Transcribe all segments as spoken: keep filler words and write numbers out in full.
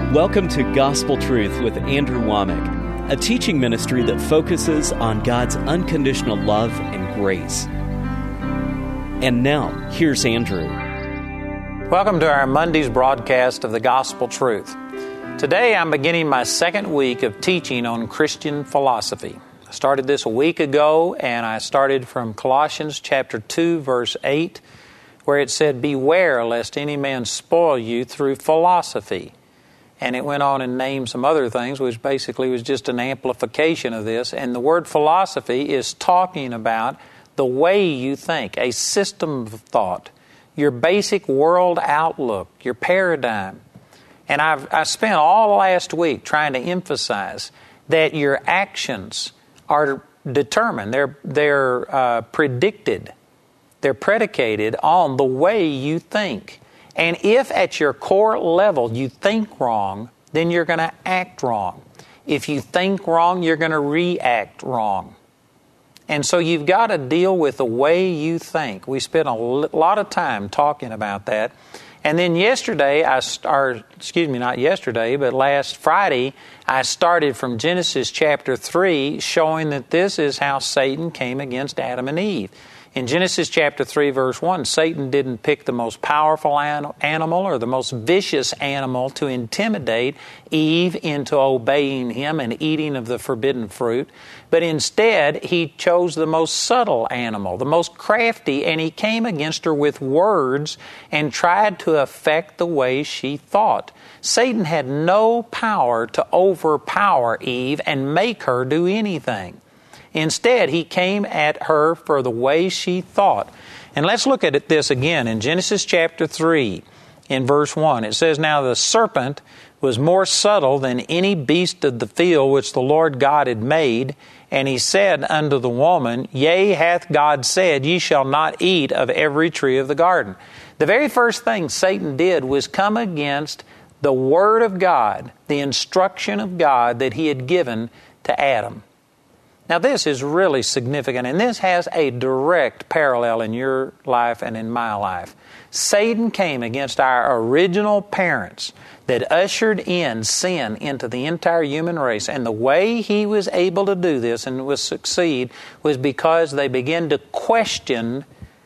Welcome to Gospel Truth with Andrew Womack, a teaching ministry that focuses on God's unconditional love and grace. And now, here's Andrew. Welcome to our Monday's broadcast of the Gospel Truth. Today I'm beginning my second week of teaching on Christian philosophy. I started this a week ago, and I started from Colossians chapter two, verse eight, where it said, "Beware lest any man spoil you through philosophy." And it went on and named some other things, which basically was just an amplification of this. And the word philosophy is talking about the way you think, a system of thought, your basic world outlook, your paradigm. And I've I spent all last week trying to emphasize that your actions are determined, they're, they're uh, predicted, they're predicated on the way you think. And if at your core level you think wrong, then you're going to act wrong. If you think wrong, you're going to react wrong. And so you've got to deal with the way you think. We spent a lot of time talking about that. And then yesterday, I or excuse me, not yesterday, but last Friday, I started from Genesis chapter three, showing that this is how Satan came against Adam and Eve. In Genesis chapter three, verse one, Satan didn't pick the most powerful an- animal or the most vicious animal to intimidate Eve into obeying him and eating of the forbidden fruit, but instead he chose the most subtle animal, the most crafty, and he came against her with words and tried to affect the way she thought. Satan had no power to overpower Eve and make her do anything. Instead, he came at her for the way she thought. And let's look at this again in Genesis chapter three, in verse one. It says, "Now the serpent was more subtle than any beast of the field which the Lord God had made. And he said unto the woman, Yea, hath God said, Ye shall not eat of every tree of the garden." The very first thing Satan did was come against the Word of God, the instruction of God that he had given to Adam. Now, this is really significant, and this has a direct parallel in your life and in my life. Satan came against our original parents that ushered in sin into the entire human race, and the way he was able to do this and was succeed was because they began to question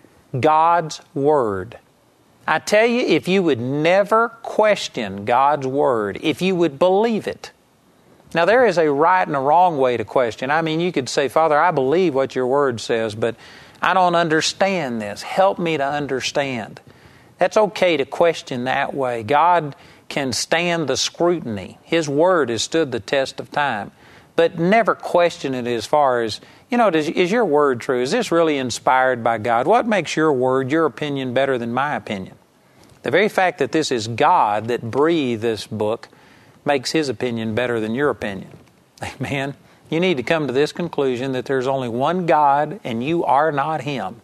God's Word. I tell you, if you would never question God's Word, if you would believe it. Now, there is a right and a wrong way to question. I mean, you could say, "Father, I believe what your Word says, but I don't understand this. Help me to understand." That's okay to question that way. God can stand the scrutiny. His Word has stood the test of time. But never question it as far as, you know, does, is your Word true? Is this really inspired by God? What makes your Word, your opinion, better than my opinion? The very fact that this is God that breathed this book makes His opinion better than your opinion. Amen. You need to come to this conclusion that there's only one God and you are not Him.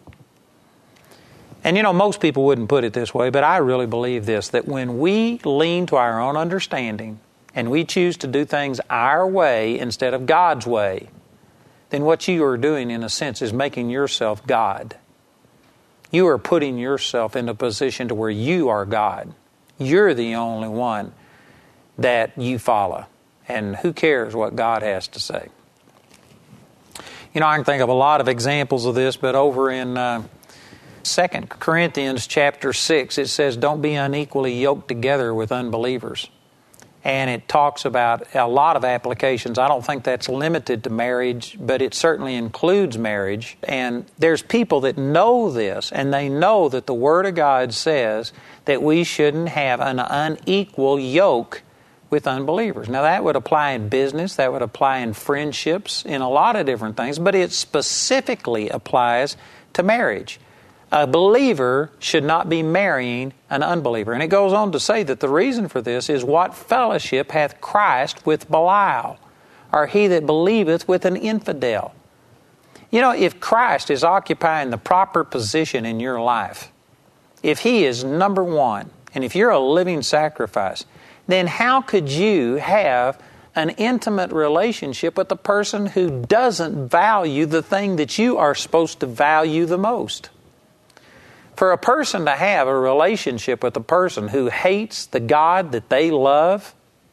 And you know, most people wouldn't put it this way, but I really believe this, that when we lean to our own understanding and we choose to do things our way instead of God's way, then what you are doing in a sense is making yourself God. You are putting yourself in a position to where you are God. You're the only one that you follow. And who cares what God has to say? You know, I can think of a lot of examples of this, but over in uh, Second Corinthians chapter six, it says, "Don't be unequally yoked together with unbelievers." And it talks about a lot of applications. I don't think that's limited to marriage, but it certainly includes marriage. And there's people that know this, and they know that the Word of God says that we shouldn't have an unequal yoke with unbelievers. Now, that would apply in business, that would apply in friendships, in a lot of different things, but it specifically applies to marriage. A believer should not be marrying an unbeliever. And it goes on to say that the reason for this is, "What fellowship hath Christ with Belial, or he that believeth with an infidel?" You know, if Christ is occupying the proper position in your life, if He is number one, and if you're a living sacrifice, then how could you have an intimate relationship with a person who doesn't value the thing that you are supposed to value the most? For a person to have a relationship with a person who hates the God that they love,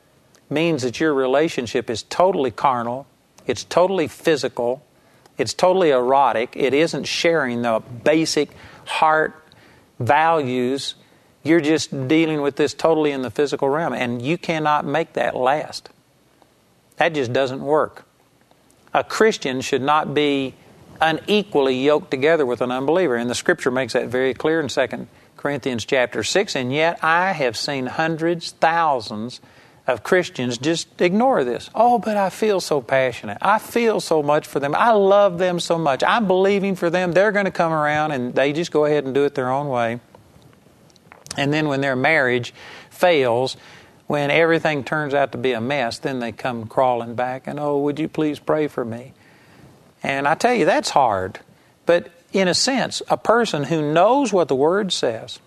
means that your relationship is totally carnal, it's totally physical, it's totally erotic, it isn't sharing the basic heart values. You're just dealing with this totally in the physical realm, and you cannot make that last. That just doesn't work. A Christian should not be unequally yoked together with an unbeliever, and the Scripture makes that very clear in Second Corinthians chapter six, and yet I have seen hundreds, thousands of Christians just ignore this. Oh, but I feel so passionate. I feel so much for them. I love them so much. I'm believing for them. They're going to come around, and they just go ahead and do it their own way. And then when their marriage fails, when everything turns out to be a mess, then they come crawling back and, oh, would you please pray for me? And I tell you, that's hard. But in a sense, a person who knows what the Word says,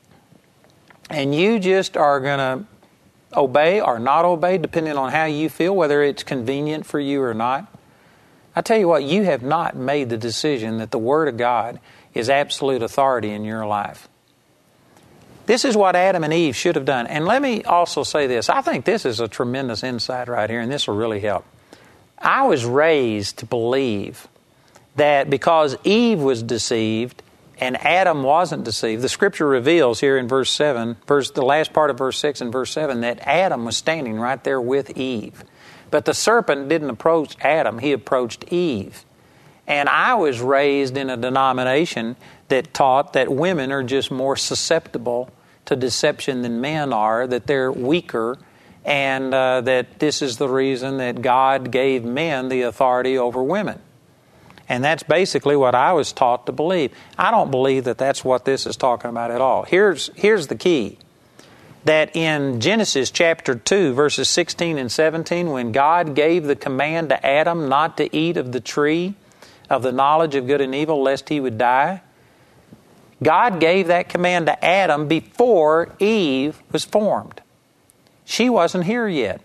and you just are going to obey or not obey, depending on how you feel, whether it's convenient for you or not, I tell you what, you have not made the decision that the Word of God is absolute authority in your life. This is what Adam and Eve should have done. And let me also say this. I think this is a tremendous insight right here, and this will really help. I was raised to believe that because Eve was deceived and Adam wasn't deceived, the Scripture reveals here in verse seven, verse, the last part of verse six and verse seven, that Adam was standing right there with Eve. But the serpent didn't approach Adam, he approached Eve. And I was raised in a denomination that taught that women are just more susceptible to deception than men are, that they're weaker, and uh, that this is the reason that God gave men the authority over women. And that's basically what I was taught to believe. I don't believe that that's what this is talking about at all. Here's, here's the key. That in Genesis chapter two, verses sixteen and seventeen, when God gave the command to Adam not to eat of the tree of the knowledge of good and evil, lest he would die, God gave that command to Adam before Eve was formed. She wasn't here yet.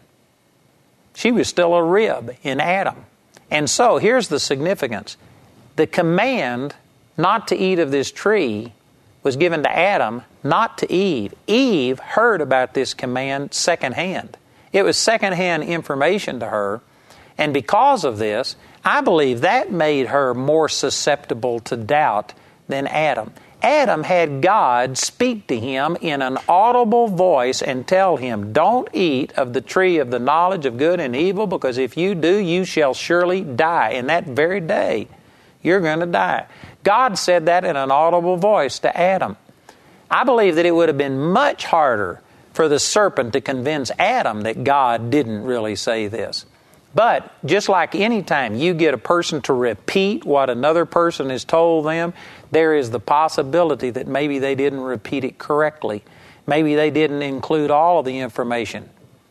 She was still a rib in Adam. And so here's the significance. The command not to eat of this tree was given to Adam, not to Eve. Eve heard about this command secondhand. It was secondhand information to her. And because of this, I believe that made her more susceptible to doubt than Adam. Adam had God speak to him in an audible voice and tell him, don't eat of the tree of the knowledge of good and evil, because if you do, you shall surely die. In that very day, you're going to die. God said that in an audible voice to Adam. I believe that it would have been much harder for the serpent to convince Adam that God didn't really say this. But just like any time you get a person to repeat what another person has told them, there is the possibility that maybe they didn't repeat it correctly. Maybe they didn't include all of the information.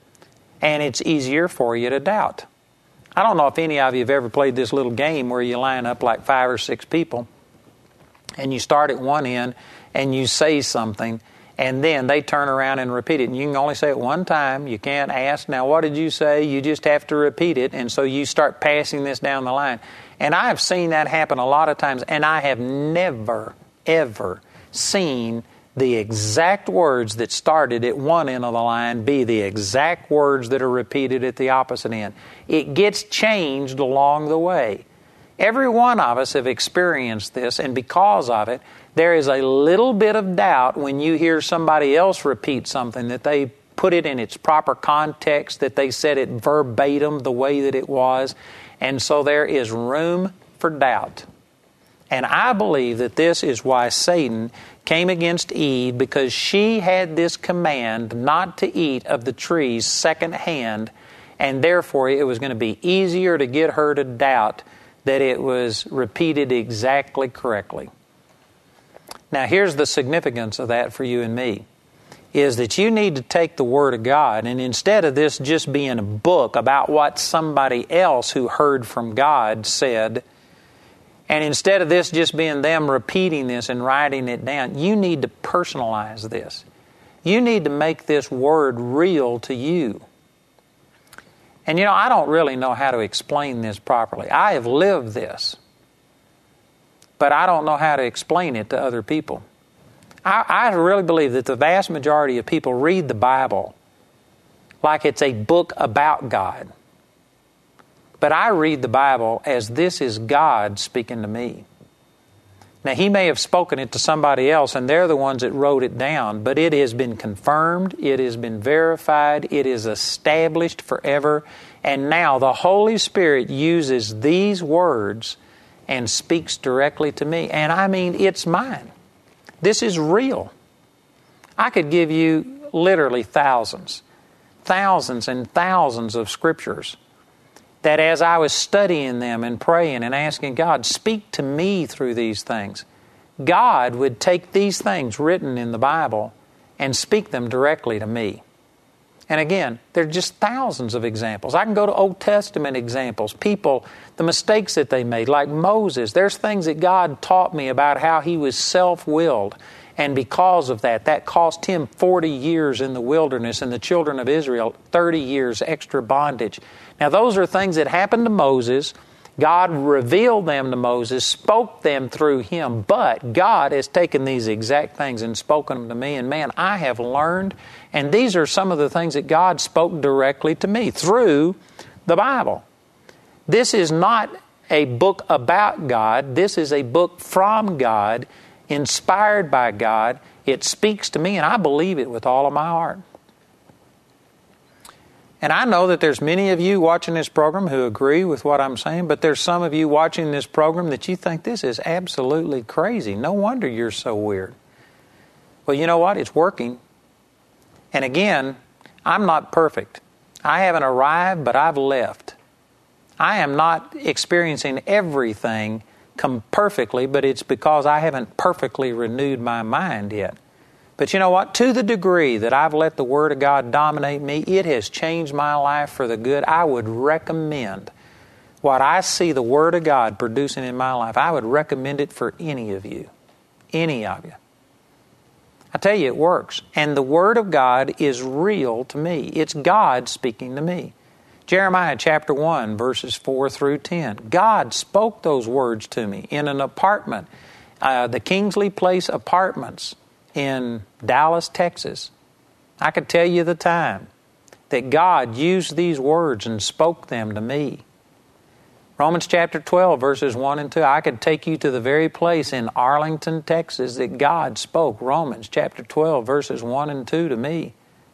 And it's easier for you to doubt. I don't know if any of you have ever played this little game where you line up like five or six people and you start at one end and you say something, and then they turn around and repeat it. And you can only say it one time. You can't ask, now what did you say? You just have to repeat it. And so you start passing this down the line. And I have seen that happen a lot of times. And I have never, ever seen the exact words that started at one end of the line be the exact words that are repeated at the opposite end. It gets changed along the way. Every one of us have experienced this, and because of it, there is a little bit of doubt when you hear somebody else repeat something, that they put it in its proper context, that they said it verbatim the way that it was, and so there is room for doubt. And I believe that this is why Satan came against Eve, because she had this command not to eat of the trees secondhand, and therefore it was going to be easier to get her to doubt that it was repeated exactly correctly. Now, here's the significance of that for you and me, is that you need to take the Word of God, and instead of this just being a book about what somebody else who heard from God said, and instead of this just being them repeating this and writing it down, you need to personalize this. You need to make this Word real to you. And you know, I don't really know how to explain this properly. I have lived this, but I don't know how to explain it to other people. I, I really believe that the vast majority of people read the Bible like it's a book about God. But I read the Bible as this is God speaking to me. Now, He may have spoken it to somebody else, and they're the ones that wrote it down, but it has been confirmed, it has been verified, it is established forever, and now the Holy Spirit uses these words and speaks directly to me. And I mean, it's mine. This is real. I could give you literally thousands, thousands and thousands of scriptures that as I was studying them and praying and asking God, speak to me through these things, God would take these things written in the Bible and speak them directly to me. And again, there are just thousands of examples. I can go to Old Testament examples, people, the mistakes that they made, like Moses. There's things that God taught me about how he was self-willed. And because of that, that cost him forty years in the wilderness and the children of Israel thirty years extra bondage. Now, those are things that happened to Moses. God revealed them to Moses, spoke them through him, but God has taken these exact things and spoken them to me. And man, I have learned, and these are some of the things that God spoke directly to me through the Bible. This is not a book about God. This is a book from God, inspired by God. It speaks to me, and I believe it with all of my heart. And I know that there's many of you watching this program who agree with what I'm saying, but there's some of you watching this program that you think this is absolutely crazy. No wonder you're so weird. Well, you know what? It's working. And again, I'm not perfect. I haven't arrived, but I've left. I am not experiencing everything come perfectly, but it's because I haven't perfectly renewed my mind yet. But you know what? To the degree that I've let the Word of God dominate me, it has changed my life for the good. I would recommend what I see the Word of God producing in my life. I would recommend it for any of you. Any of you. I tell you, it works. And the Word of God is real to me. It's God speaking to me. Jeremiah chapter one, verses four through ten. God spoke those words to me in an apartment, uh, the Kingsley Place Apartments in Dallas, Texas. I could tell you the time that God used these words and spoke them to me. Romans chapter twelve, verses one and two. I could take you to the very place in Arlington, Texas that God spoke Romans chapter twelve, verses one and two to me.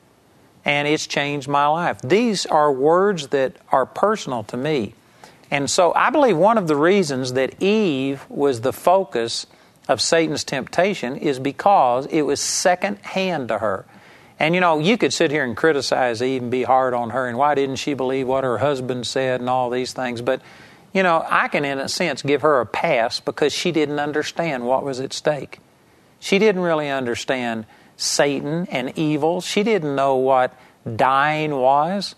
And it's changed my life. These are words that are personal to me. And so I believe one of the reasons that Eve was the focus of Satan's temptation is because it was second hand to her. And you know, you could sit here and criticize Eve and be hard on her and why didn't she believe what her husband said and all these things. But, you know, I can in a sense give her a pass because she didn't understand what was at stake. She didn't really understand Satan and evil. She didn't know what dying was.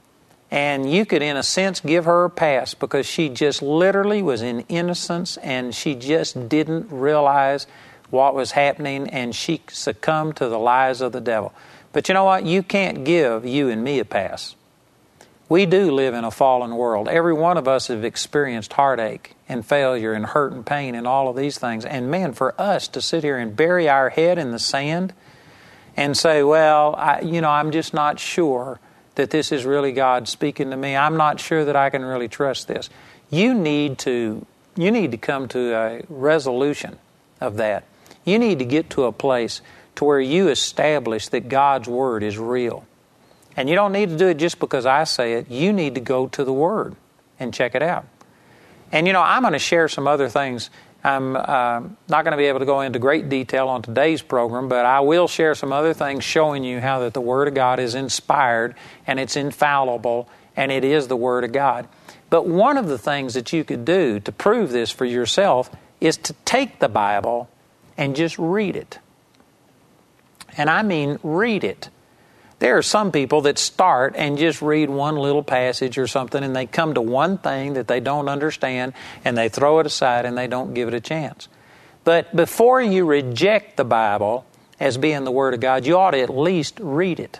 And you could, in a sense, give her a pass because she just literally was in innocence and she just didn't realize what was happening and she succumbed to the lies of the devil. But you know what? You can't give you and me a pass. We do live in a fallen world. Every one of us have experienced heartache and failure and hurt and pain and all of these things. And man, for us to sit here and bury our head in the sand and say, well, I, you know, I'm just not sure that this is really God speaking to me. I'm not sure that I can really trust this. You need to, you need to come to a resolution of that. You need to get to a place to where you establish that God's Word is real. And you don't need to do it just because I say it. You need to go to the Word and check it out. And you know, I'm going to share some other things. I'm uh, not going to be able to go into great detail on today's program, but I will share some other things showing you how that the Word of God is inspired and it's infallible and it is the Word of God. But one of the things that you could do to prove this for yourself is to take the Bible and just read it. And I mean read it. There are some people that start and just read one little passage or something and they come to one thing that they don't understand and they throw it aside and they don't give it a chance. But before you reject the Bible as being the Word of God, you ought to at least read it.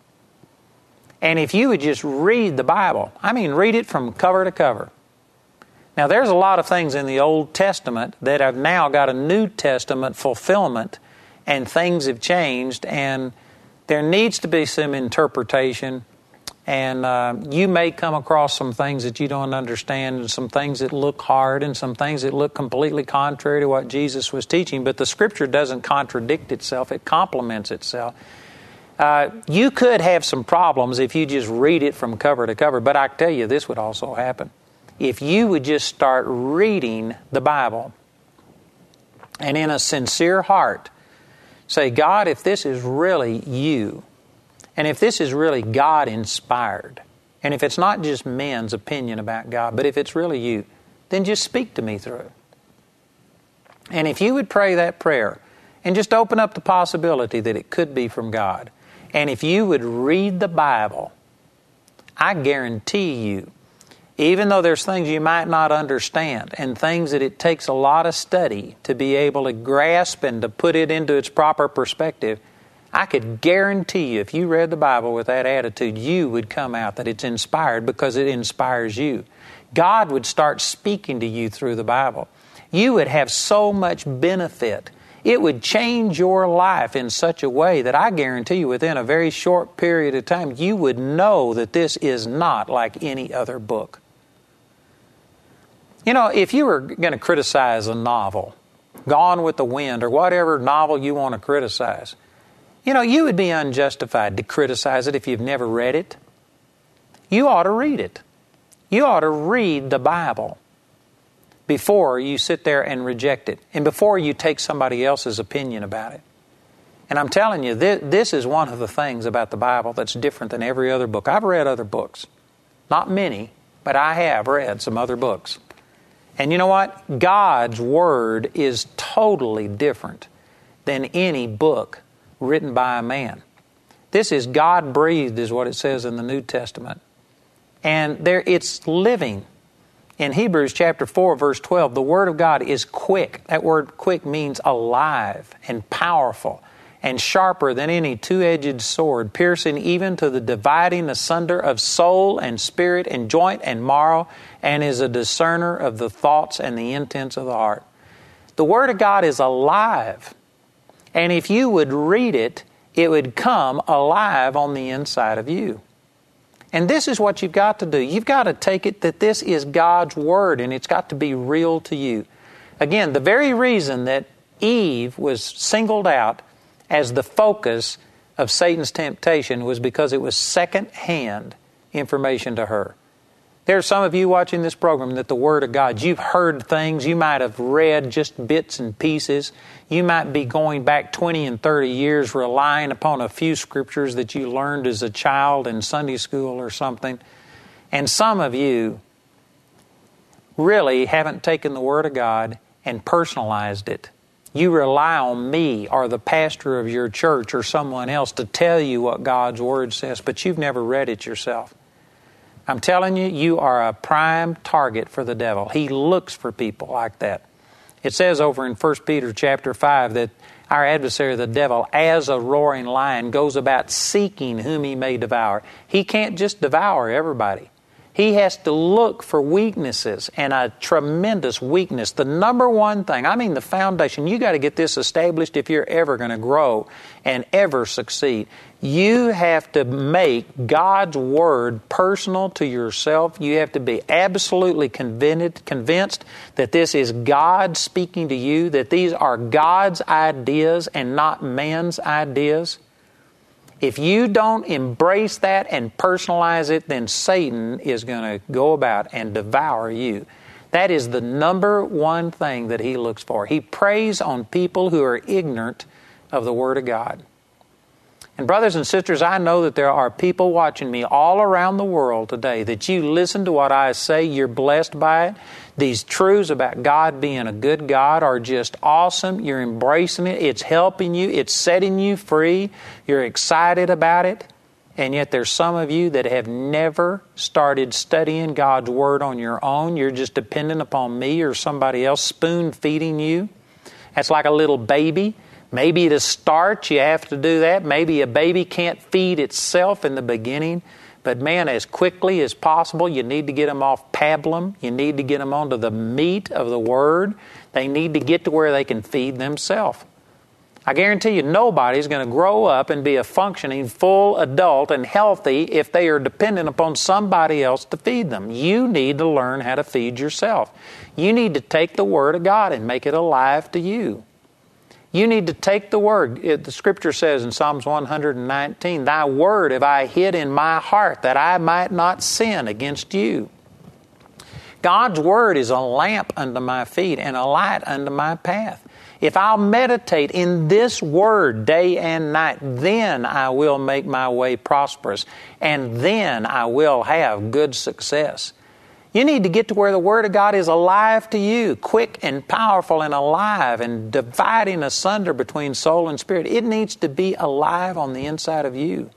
And if you would just read the Bible, I mean read it from cover to cover. Now there's a lot of things in the Old Testament that have now got a New Testament fulfillment and things have changed and there needs to be some interpretation And uh, you may come across some things that you don't understand, and some things that look hard, and some things that look completely contrary to what Jesus was teaching. But the Scripture doesn't contradict itself. It complements itself. Uh, you could have some problems if you just read it from cover to cover. But I tell you, this would also happen. If you would just start reading the Bible and in a sincere heart say, God, if this is really you, and if this is really God-inspired, and if it's not just men's opinion about God, but if it's really you, then just speak to me through it. And if you would pray that prayer and just open up the possibility that it could be from God, and if you would read the Bible, I guarantee you, even though there's things you might not understand and things that it takes a lot of study to be able to grasp and to put it into its proper perspective, I could guarantee you if you read the Bible with that attitude, you would come out that it's inspired because it inspires you. God would start speaking to you through the Bible. You would have so much benefit. It would change your life in such a way that I guarantee you within a very short period of time, you would know that this is not like any other book. You know, if you were going to criticize a novel, Gone with the Wind, or whatever novel you want to criticize, you know, you would be unjustified to criticize it if you've never read it. You ought to read it. You ought to read the Bible before you sit there and reject it, and before you take somebody else's opinion about it. And I'm telling you, this, this is one of the things about the Bible that's different than every other book. I've read other books. Not many, but I have read some other books. And you know what? God's Word is totally different than any book written by a man. This is God-breathed, is what it says in the New Testament. And there, it's living. In Hebrews chapter four, verse twelve, the Word of God is quick. That word quick means alive and powerful and sharper than any two-edged sword, piercing even to the dividing asunder of soul and spirit and joint and marrow, and is a discerner of the thoughts and the intents of the heart. The Word of God is alive. And if you would read it, it would come alive on the inside of you. And this is what you've got to do. You've got to take it that this is God's Word, and it's got to be real to you. Again, the very reason that Eve was singled out as the focus of Satan's temptation was because it was second-hand information to her. There are some of you watching this program that the Word of God, you've heard things, you might have read just bits and pieces. You might be going back twenty and thirty years relying upon a few scriptures that you learned as a child in Sunday school or something. And some of you really haven't taken the Word of God and personalized it. You rely on me or the pastor of your church or someone else to tell you what God's Word says, but you've never read it yourself. I'm telling you, you are a prime target for the devil. He looks for people like that. It says over in First Peter chapter five that our adversary, the devil, as a roaring lion, goes about seeking whom he may devour. He can't just devour everybody. He has to look for weaknesses, and a tremendous weakness. The number one thing, I mean the foundation, you got to get this established if you're ever going to grow and ever succeed. You have to make God's Word personal to yourself. You have to be absolutely convinced, convinced that this is God speaking to you, that these are God's ideas and not man's ideas. If you don't embrace that and personalize it, then Satan is going to go about and devour you. That is the number one thing that he looks for. He preys on people who are ignorant of the Word of God. And brothers and sisters, I know that there are people watching me all around the world today that you listen to what I say, you're blessed by it. These truths about God being a good God are just awesome. You're embracing it. It's helping you. It's setting you free. You're excited about it. And yet there's some of you that have never started studying God's Word on your own. You're just dependent upon me or somebody else spoon feeding you. That's like a little baby. Maybe to start, you have to do that. Maybe a baby can't feed itself in the beginning. But man, as quickly as possible, you need to get them off pablum. You need to get them onto the meat of the Word. They need to get to where they can feed themselves. I guarantee you nobody's going to grow up and be a functioning, full adult and healthy if they are dependent upon somebody else to feed them. You need to learn how to feed yourself. You need to take the Word of God and make it alive to you. You need to take the Word. It, the Scripture says in Psalms one nineteen, Thy Word have I hid in my heart, that I might not sin against you. God's Word is a lamp unto my feet and a light unto my path. If I'll meditate in this Word day and night, then I will make my way prosperous, and then I will have good success. You need to get to where the Word of God is alive to you, quick and powerful and alive and dividing asunder between soul and spirit. It needs to be alive on the inside of you.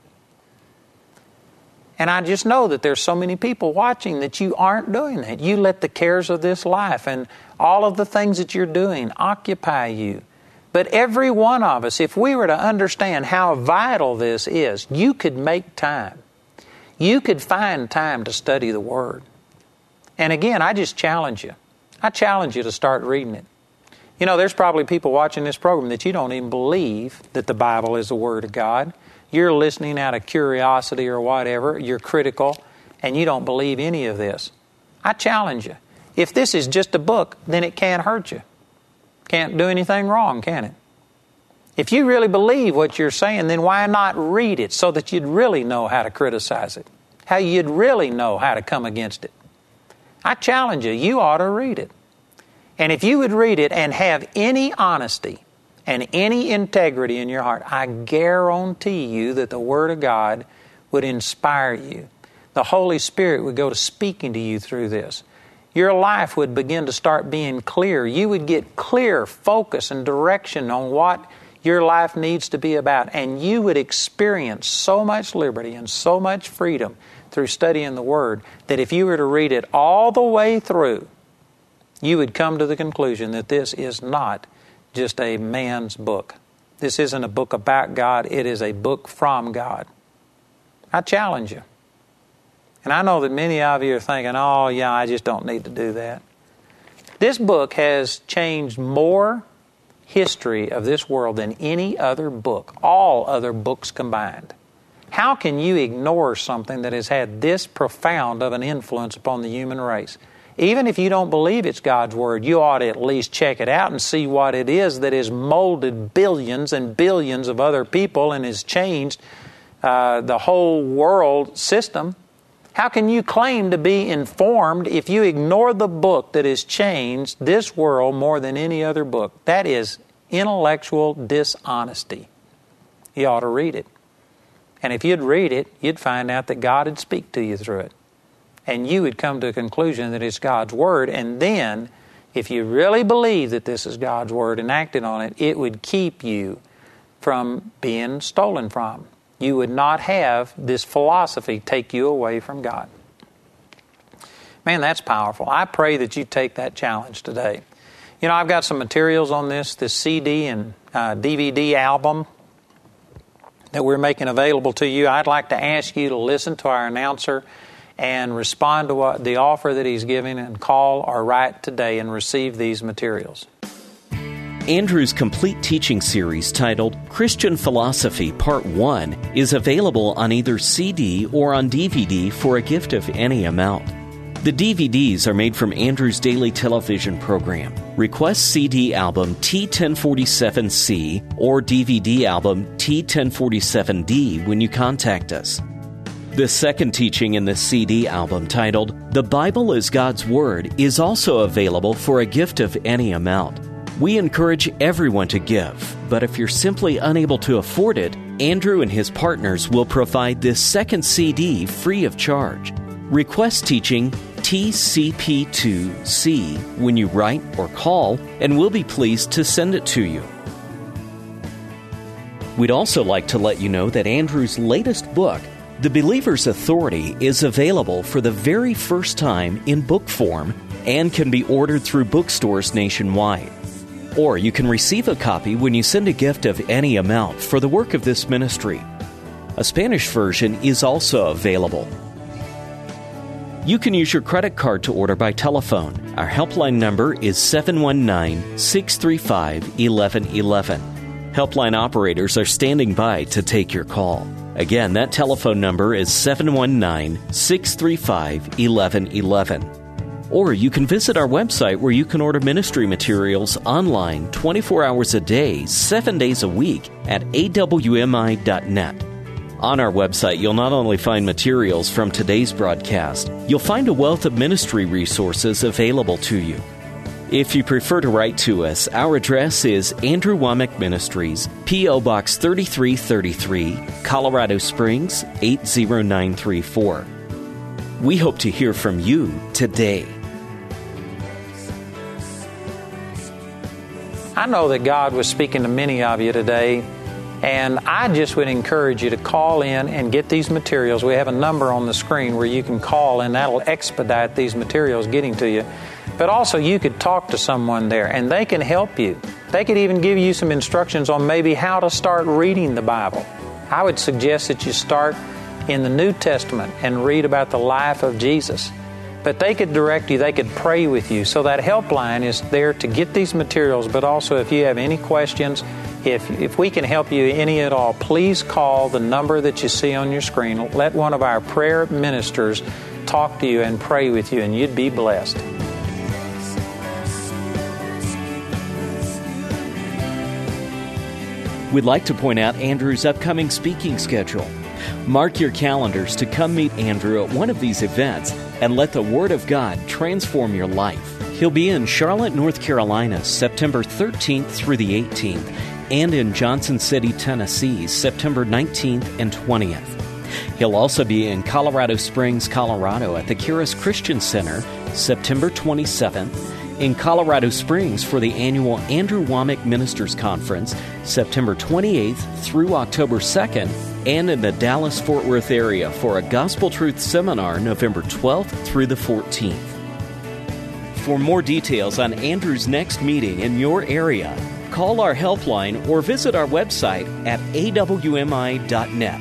And I just know that there's so many people watching that you aren't doing that. You let the cares of this life and all of the things that you're doing occupy you. But every one of us, if we were to understand how vital this is, you could make time. You could find time to study the Word. And again, I just challenge you. I challenge you to start reading it. You know, there's probably people watching this program that you don't even believe that the Bible is the Word of God. You're listening out of curiosity or whatever. You're critical, and you don't believe any of this. I challenge you. If this is just a book, then it can't hurt you. Can't do anything wrong, can it? If you really believe what you're saying, then why not read it so that you'd really know how to criticize it? How you'd really know how to come against it? I challenge you, you ought to read it. And if you would read it and have any honesty and any integrity in your heart, I guarantee you that the Word of God would inspire you. The Holy Spirit would go to speaking to you through this. Your life would begin to start being clear. You would get clear focus and direction on what your life needs to be about. And you would experience so much liberty and so much freedom through studying the Word that if you were to read it all the way through, you would come to the conclusion that this is not just a man's book. This isn't a book about God. It is a book from God. I challenge you. And I know that many of you are thinking, oh, yeah, I just don't need to do that. This book has changed more history of this world than any other book, all other books combined. How can you ignore something that has had this profound of an influence upon the human race? Even if you don't believe it's God's Word, you ought to at least check it out and see what it is that has molded billions and billions of other people and has changed uh, the whole world system. How can you claim to be informed if you ignore the book that has changed this world more than any other book? That is intellectual dishonesty. You ought to read it. And if you'd read it, you'd find out that God would speak to you through it. And you would come to a conclusion that it's God's Word. And then, if you really believe that this is God's Word and acted on it, it would keep you from being stolen from. You would not have this philosophy take you away from God. Man, that's powerful. I pray that you take that challenge today. You know, I've got some materials on this, this C D and uh, D V D album that we're making available to you. I'd like to ask you to listen to our announcer and respond to what the offer that he's giving and call or write today and receive these materials. Andrew's complete teaching series titled Christian Philosophy Part one is available on either C D or on D V D for a gift of any amount. The D V Ds are made from Andrew's daily television program. Request C D album T ten forty-seven C or D V D album T ten forty-seven D when you contact us. The second teaching in the C D album, titled The Bible is God's Word, is also available for a gift of any amount. We encourage everyone to give, but if you're simply unable to afford it, Andrew and his partners will provide this second C D free of charge. Request teaching T C P two C when you write or call, and we'll be pleased to send it to you. We'd also like to let you know that Andrew's latest book, The Believer's Authority, is available for the very first time in book form and can be ordered through bookstores nationwide. Or you can receive a copy when you send a gift of any amount for the work of this ministry. A Spanish version is also available. You can use your credit card to order by telephone. Our helpline number is seven one nine, six three five, one one one one. Helpline operators are standing by to take your call. Again, that telephone number is seven one nine, six three five, one one one one. Or you can visit our website where you can order ministry materials online twenty-four hours a day, seven days a week at A W M I dot net. On our website, you'll not only find materials from today's broadcast, you'll find a wealth of ministry resources available to you. If you prefer to write to us, our address is Andrew Wommack Ministries, P O. Box thirty-three thirty-three, Colorado Springs, eight zero nine three four. We hope to hear from you today. I know that God was speaking to many of you today, and I just would encourage you to call in and get these materials. We have a number on the screen where you can call, and that'll expedite these materials getting to you. But also, you could talk to someone there, and they can help you. They could even give you some instructions on maybe how to start reading the Bible. I would suggest that you start in the New Testament and read about the life of Jesus. But they could direct you, they could pray with you. So that helpline is there to get these materials, but also if you have any questions, if if we can help you any at all, please call the number that you see on your screen. Let one of our prayer ministers talk to you and pray with you, and you'd be blessed. We'd like to point out Andrew's upcoming speaking schedule. Mark your calendars to come meet Andrew at one of these events and let the Word of God transform your life. He'll be in Charlotte, North Carolina, September thirteenth through the eighteenth, and in Johnson City, Tennessee, September nineteenth and twentieth. He'll also be in Colorado Springs, Colorado at the Charis Christian Center, September twenty-seventh, in Colorado Springs for the annual Andrew Wommack Ministers Conference, September twenty-eighth through October second, and in the Dallas-Fort Worth area for a Gospel Truth Seminar, November twelfth through the fourteenth. For more details on Andrew's next meeting in your area, call our helpline or visit our website at A W M I dot net.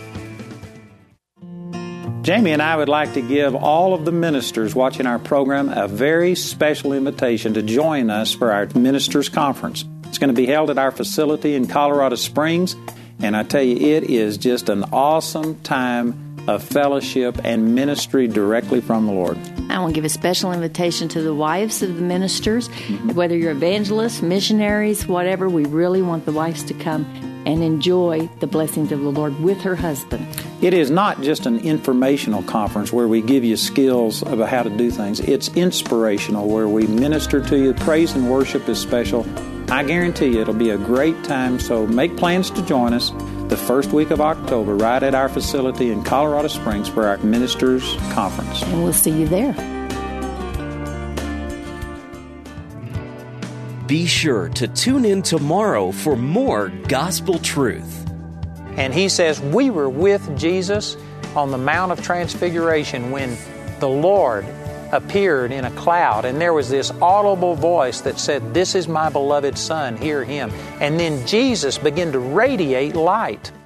Jamie and I would like to give all of the ministers watching our program a very special invitation to join us for our Ministers Conference. It's going to be held at our facility in Colorado Springs, and I tell you, it is just an awesome time of fellowship and ministry directly from the Lord. I want to give a special invitation to the wives of the ministers, mm-hmm. whether you're evangelists, missionaries, whatever. We really want the wives to come and enjoy the blessings of the Lord with her husband. It is not just an informational conference where we give you skills about how to do things. It's inspirational where we minister to you. Praise and worship is special. I guarantee you it'll be a great time, so make plans to join us the first week of October right at our facility in Colorado Springs for our Ministers Conference. And we'll see you there. Be sure to tune in tomorrow for more gospel truth. And he says, we were with Jesus on the Mount of Transfiguration when the Lord appeared in a cloud, and there was this audible voice that said, "This is my beloved Son, hear him." And then Jesus began to radiate light.